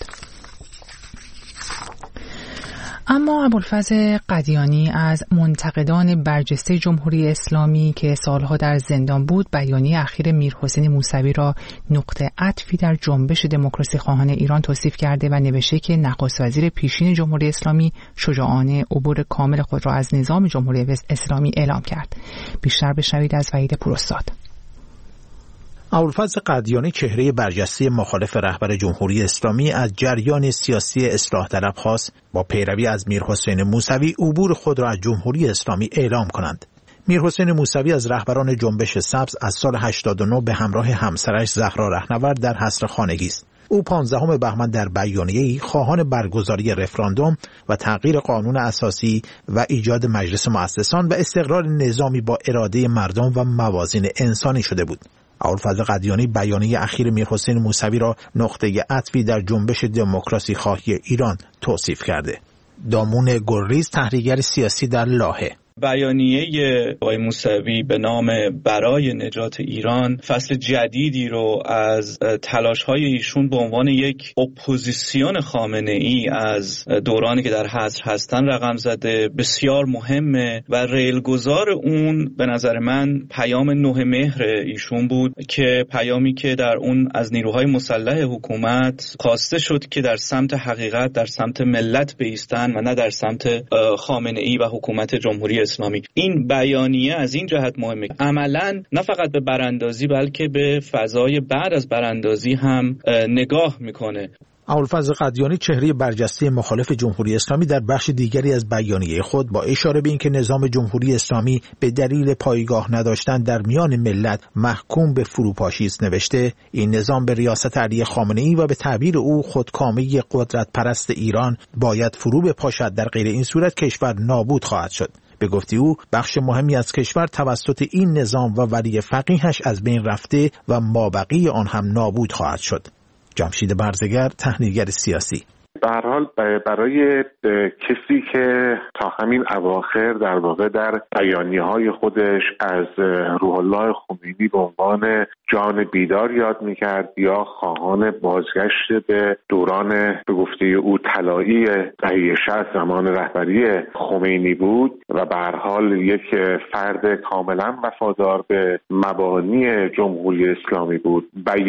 اما ابوالفضل قدیانی از منتقدان برجسته جمهوری اسلامی که سالها در زندان بود بیانیه اخیر میرحسین موسوی را نقطه عطفی در جنبش دموکراسی خواهان ایران توصیف کرده و نوشته که نخست وزیر پیشین جمهوری اسلامی شجاعانه عبور کامل خود را از نظام جمهوری اسلامی اعلام کرد. بیشتر بشنوید از وحید پوراستاد. ابوالفضل قدیانی چهره برجسته مخالف رهبر جمهوری اسلامی از جریان سیاسی اصلاح طلب خواست با پیروی از میرحسین موسوی عبور خود را از جمهوری اسلامی اعلام کنند. میرحسین موسوی از رهبران جنبش سبز از سال هشتاد و نه به همراه همسرش زهرا رهنورد در حصر خانگی است. او پانزدهم بهمن در بیانیه‌ای خواهان برگزاری رفراندوم و تغییر قانون اساسی و ایجاد مجلس مؤسسان و استقرار نظامی با اراده مردم و موازین انسانی شده بود. ابوالفضل قدیانی بیانیه اخیر میرحسین موسوی را نقطه عطفی در جنبش دموکراسی خواهی ایران توصیف کرده. دامون گلریز، تحلیلگر سیاسی در لاهه: بیانیه آقای موسوی به نام برای نجات ایران فصل جدیدی رو از تلاش‌های ایشون به عنوان یک اپوزیسیون خامنه‌ای از دورانی که در حصر هستن رقم زده، بسیار مهمه و ریلگذار اون به نظر من پیام نه مهر ایشون بود که پیامی که در اون از نیروهای مسلح حکومت خواسته شد که در سمت حقیقت، در سمت ملت بایستن و نه در سمت خامنه‌ای و حکومت جمهوری اسلامی. این بیانیه از این جهت مهمه، عملاً نه فقط به براندازی بلکه به فضای بعد از براندازی هم نگاه میکنه. ابوالفضل قدیانی، چهره برجسته مخالف جمهوری اسلامی، در بخش دیگری از بیانیه خود با اشاره به اینکه نظام جمهوری اسلامی به دلیل پایگاه نداشتن در میان ملت محکوم به فروپاشی است نوشته: این نظام به ریاست علی خامنه‌ای و به تعبیر او خودکامه قدرت پرست ایران باید فرو بپاشد، در غیر این صورت کشور نابود خواهد شد. به گفته او بخش مهمی از کشور توسط این نظام و ولی فقیهش از بین رفته و مابقی آن هم نابود خواهد شد. جمشید برزگر، تحلیلگر سیاسی: به هر حال برای کسی که تا همین اواخر در واقع در بیانیه‌های خودش از روح الله خمینی به عنوان جان بیدار یاد می‌کرد یا خواهان بازگشت به دوران به گفته او طلایی دهه شصت زمان رهبری خمینی بود و به هر حال یک فرد کاملا وفادار به مبانی جمهوری اسلامی بود،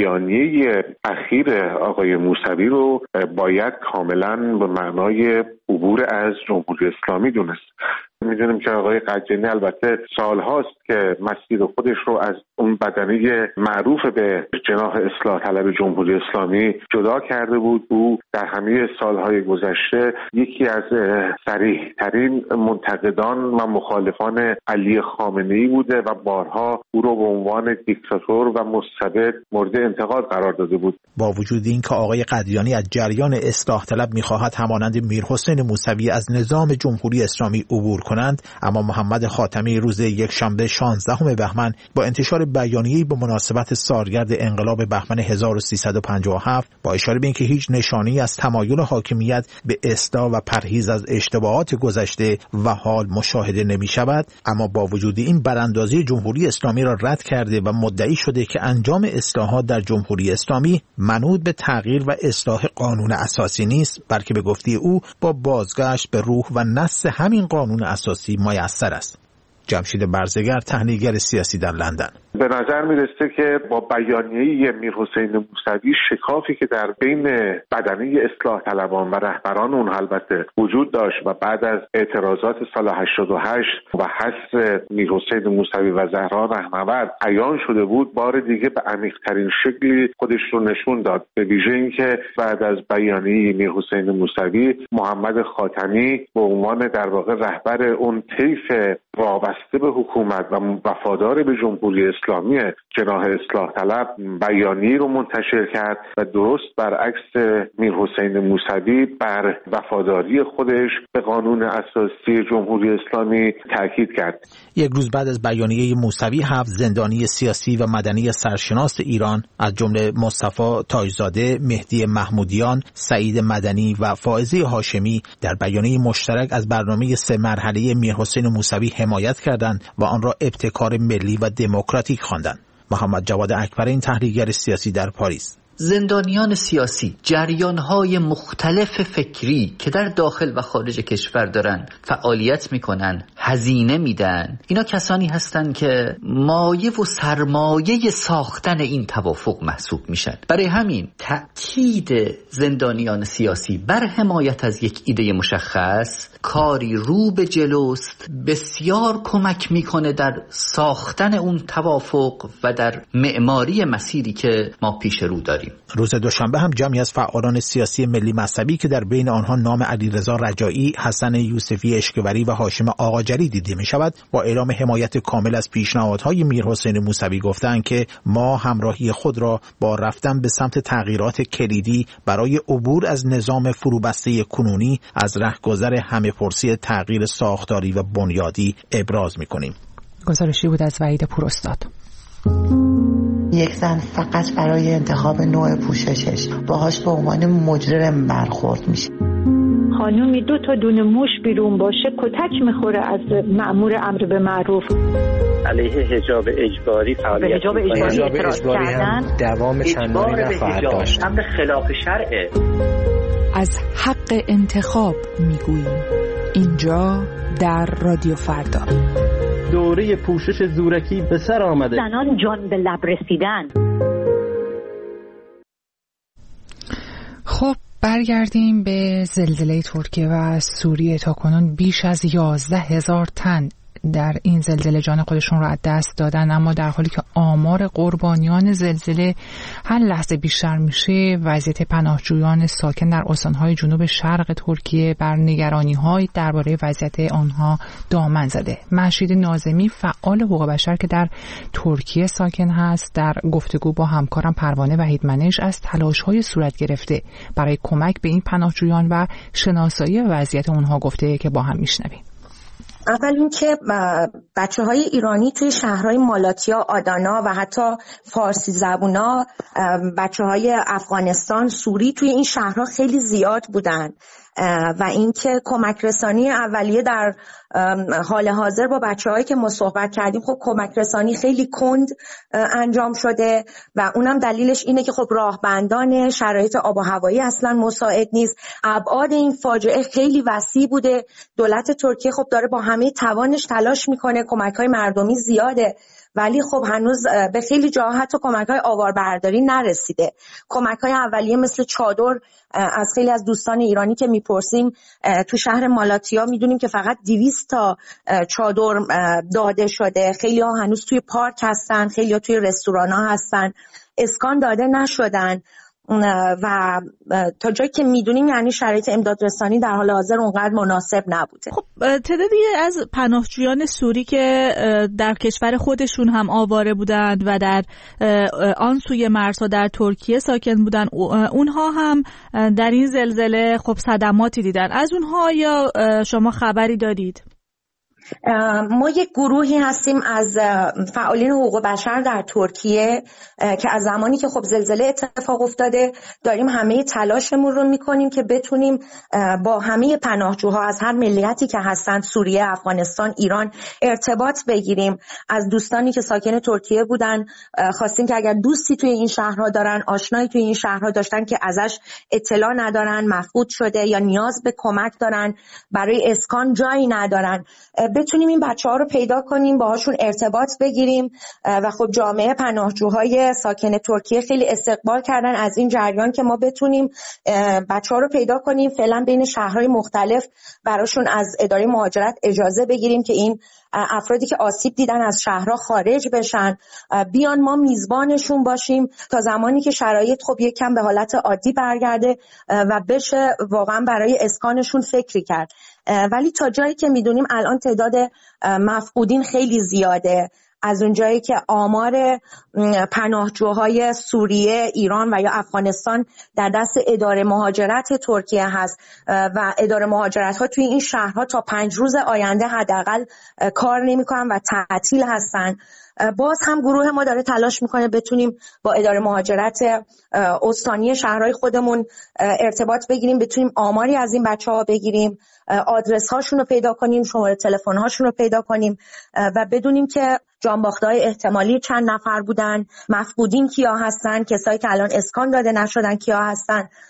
بیانیه اخیر آقای موسوی رو باید کاملا به معنای عبور از جمهوری اسلامی دونست. میدونیم که آقای قدیانی البته سالهاست که مسیر خودش رو از اون بدنه معروف به جناح اصلاح طلب جمهوری اسلامی جدا کرده بود. او در همه سالهای گذشته یکی از صریح ترین منتقدان و مخالفان علی خامنه‌ای بوده و بارها او رو به عنوان دیکتاتور و مستبد مورد انتقاد قرار داده بود. با وجود این که آقای قدیانی از جریان اصلاح طلب می‌خواهد همانند میرحسین موسوی از نظام جمهوری اسلامی عبور کنند، اما محمد خاتمی روز یکشنبه شانزدهم بهمن با انتشار بیانیه‌ای به مناسبت سالگرد انقلاب بهمن هزار و سیصد و پنجاه و هفت با اشاره به اینکه هیچ نشانی از تمایل حاکمیت به اصلاح و پرهیز از اشتباهات گذشته و حال مشاهده نمی‌شود، اما با وجود این براندازی جمهوری اسلامی را رد کرده و مدعی شده که انجام اصلاحات در جمهوری اسلامی منوط به تغییر و اصلاح قانون اساسی نیست، بلکه به گفته او با بازگشت به روح و نص همین قانون اساسی میسر است. جمشید برزگر، تحلیلگر سیاسی در لندن: به نظر میرسه که با بیانیه میرحسین موسوی شکافی که در بین بدنه اصلاح طلبان و رهبران اون البته وجود داشت و بعد از اعتراضات سال هشتاد و هشت و حذف میرحسین موسوی و زهرا رهنورد عیان شده بود، بار دیگه به عمیق‌ترین شکلی خودش رو نشون داد. به ویژه اینکه بعد از بیانیه میرحسین موسوی محمد خاتمی به عنوان در واقع رهبر اون طیف وابسته به حکومت و وفادار به جمهوری اسلامی جناح اصلاح طلب بیانیه رو منتشر کرد و درست برعکس میرحسین موسوی بر وفاداری خودش به قانون اساسی جمهوری اسلامی تاکید کرد. یک روز بعد از بیانیه موسوی، هفت زندانی سیاسی و مدنی سرشناس ایران از جمله مصطفی تاجزاده، مهدی محمودیان، سعید مدنی و فائزه هاشمی در بیانیه مشترک از برنامه سه مرحله میرحسین موسوی حمایت کردند و آن را ابتکار ملی و دموکراتیک خواندند. محمد جواد اکبرین، تحلیلگر سیاسی در پاریس: زندانیان سیاسی، جریان‌های مختلف فکری که در داخل و خارج کشور دارن فعالیت میکنن، هزینه میدن، اینا کسانی هستند که مایه و سرمایه ساختن این توافق محسوب میشن. برای همین تأکید زندانیان سیاسی بر حمایت از یک ایده مشخص کاری رو به جلوست، بسیار کمک میکنه در ساختن اون توافق و در معماری مسیری که ما پیش رو داریم. داریم. روز دوشنبه هم جمعی از فعالان سیاسی ملی مذهبی که در بین آنها نام علیرضا رجایی، حسن یوسفی اشکوری و هاشم آقاجری دیده می شود، با اعلام حمایت کامل از پیشنهادهای میرحسین موسوی گفتند که ما همراهی خود را با رفتن به سمت تغییرات کلیدی برای عبور از نظام فروبسته کنونی از رهگذر همه‌پرسی تغییر ساختاری و بنیادی ابراز می‌کنیم. گزارشی بود از وحید پوراستاد. یک زن فقط برای انتخاب نوع پوششش باهاش به عنوان مجرم برخورد میشه. خانومی دو تا دونه موش بیرون باشه کتک میخوره از مأمور امر به معروف. علیه حجاب اجباری فعالیت حجاب اجباری اعتراض کردن دوام چندانی نخواهد داشت. امر خلاف شرعه. از حق انتخاب میگوییم اینجا در رادیو فردا. دوره پوشش زورکی به سر آمده. زنان جان به لب رسیدن. خب برگردیم به زلزله ترکیه و سوریه. تا کنون بیش از یازده هزار تن در این زلزله جان خودشون رو از دست دادن، اما در حالی که آمار قربانیان زلزله هر لحظه بیشتر میشه، وضعیت پناهجویان ساکن در استانهای جنوب شرق ترکیه بر نگرانی‌های درباره وضعیت آنها دامن زده. مهشید ناظمی، فعال حقوق بشر که در ترکیه ساکن هست، در گفتگو با همکارم پروانه وحیدمنش از تلاش‌های صورت گرفته برای کمک به این پناهجویان و شناسایی وضعیت اونها گفته که با هم میشنویم. اول اینکه بچه های ایرانی توی شهرهای مالاتیا، آدانا و حتی فارسی زبونا، بچه های افغانستان، سوری توی این شهرها خیلی زیاد بودن و اینکه کمک رسانی اولیه در حال حاضر با بچه‌هایی که ما صحبت کردیم، خب کمک رسانی خیلی کند انجام شده و اونم دلیلش اینه که خب راهبندان شرایط آب و هوایی اصلا مساعد نیست. ابعاد این فاجعه خیلی وسیع بوده. دولت ترکیه خب داره با همه توانش تلاش میکنه، کمک‌های مردمی زیاده، ولی خب هنوز به خیلی جاها حتی کمک‌های آواربرداری نرسیده. کمک‌های اولیه مثل چادر، از خیلی از دوستان ایرانی که میپرسیم تو شهر مالاتیا میدونیم که فقط دویست تا چادر داده شده. خیلی ها هنوز توی پارک هستن، خیلی ها توی رستوران ها هستن، اسکان داده نشدن و تا جایی که میدونیم یعنی شرایط امدادرسانی در حال حاضر اونقدر مناسب نبوده. خب تعدادی از پناهجویان سوری که در کشور خودشون هم آواره بودند و در آن سوی مرزها در ترکیه ساکن بودند، اونها هم در این زلزله خب صدماتی دیدن. از اونها یا شما خبری دارید؟ ما یک گروهی هستیم از فعالین حقوق بشر در ترکیه که از زمانی که خب زلزله اتفاق افتاده داریم همه تلاشمون رو میکنیم که بتونیم با همه پناهجوها از هر ملیتی که هستن، سوریه، افغانستان، ایران، ارتباط بگیریم. از دوستانی که ساکن ترکیه بودن خواستیم که اگر دوستی توی این شهرها دارن، آشنایی توی این شهرها داشتن که ازش اطلاع ندارن، مفقود شده یا نیاز به کمک دارن، برای اسکان جایی ندارن، بتونیم این بچه ها رو پیدا کنیم، باهاشون ارتباط بگیریم و خب جامعه پناهجوهای ساکن ترکیه خیلی استقبال کردن از این جریان که ما بتونیم بچه ها رو پیدا کنیم، فعلا بین شهرهای مختلف براشون از اداره مهاجرت اجازه بگیریم که این افرادی که آسیب دیدن از شهرها خارج بشن، بیان ما میزبانشون باشیم تا زمانی که شرایط خب یک کم به حالت عادی برگرده و بشه واقعا برای اسکانشون فکری کرد. ولی تا جایی که میدونیم الان تعداد مفقودین خیلی زیاده. از اونجایی که آمار پناهجوهای سوریه، ایران و یا افغانستان در دست اداره مهاجرت ترکیه هست و اداره مهاجرت ها توی این شهرها تا پنج روز آینده حداقل کار نمی‌کنن و تعطیل هستن. باز هم گروه ما داره تلاش میکنه بتونیم با اداره مهاجرت استانی شهرهای خودمون ارتباط بگیریم، بتونیم آماری از این بچه ها بگیریم، آدرس هاشون رو پیدا کنیم، شماره تلفن هاشون رو پیدا کنیم و بدونیم که جانباخته های احتمالی چند نفر بودن، مفقودین کیا هستن، کسایی که الان اسکان داده نشدن کیا هستن.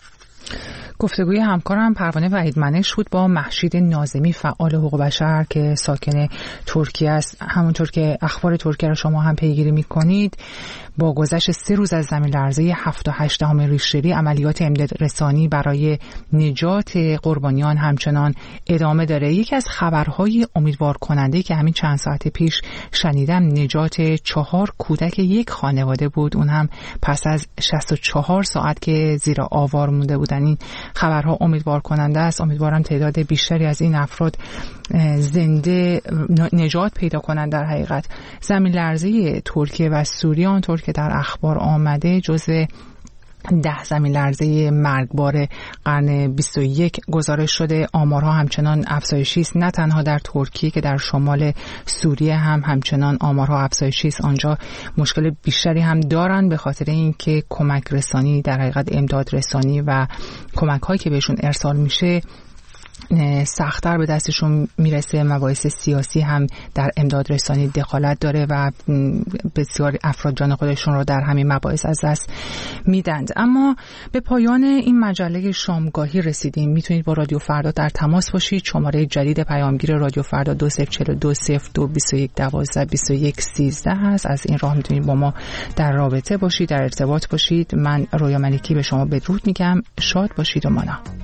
گفتگوی همکارم پروانه وحیدمنش بود با مهشید ناظمی فعال حقوق بشر که ساکن ترکیه است. همونطور که اخبار ترکیه را شما هم پیگیری می‌کنید، با گذشت سه روز از زمین لرزه هفت و هشت دهم ریشتری عملیات امداد رسانی برای نجات قربانیان همچنان ادامه داره. یکی از خبرهای امیدوار کننده که همین چند ساعت پیش شنیدم نجات چهار کودک یک خانواده بود، اون هم پس از شصت و چهار ساعت که زیر آوار مونده بودن. این خبرها امیدوار کننده است. امیدوارم تعداد بیشتری از این افراد زنده نجات پیدا کنند. در حقیقت زمین لرزه ترکیه و سوریه آنطور که در اخبار آمده جزو ده زمین لرزه مرگبار قرن بیست و یک گزارش شده. آمارها همچنان افزایشی است، نه تنها در ترکیه که در شمال سوریه هم همچنان آمارها افزایشی است. آنجا مشکل بیشتری هم دارن به خاطر اینکه کمک رسانی، در حقیقت امداد رسانی و کمک هایی که بهشون ارسال میشه سخت‌تر به دستشون میرسه. مباحث سیاسی هم در امداد رسانی دخالت داره و بسیار افراد جان خودشون رو در همین مباحث از دست میدند. اما به پایان این مجله شامگاهی رسیدیم. میتونید با رادیو فردا در تماس باشید. شماره جدید پیامگیر رادیو فردا دو صفر چهار دو صفر دو بیست و یک دوازده بیست و یک سیزده هست. از این راه میتونید با ما در رابطه باشید، در ارتباط باشید. من رویا ملکی به شما بدرود میگم. شاد باشید و مانا.